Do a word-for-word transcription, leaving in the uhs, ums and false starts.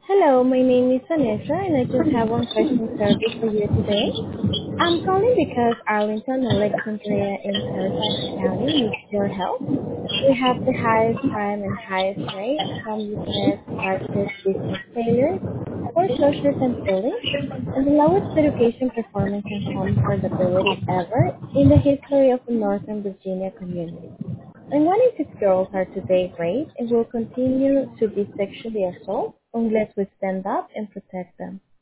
Hello, my name is Vanessa, and I just have one question survey for you today. I'm calling because Arlington, Alexandria, and Sarasota County needs your help. We have the highest crime and highest rate, homelessness, crisis, business failures, foreclosures and stealing, and the lowest education performance and home affordability ever in the history of the Northern Virginia community. And one in six girls are today raped and will continue to be sexually assaulted unless we stand up and protect them.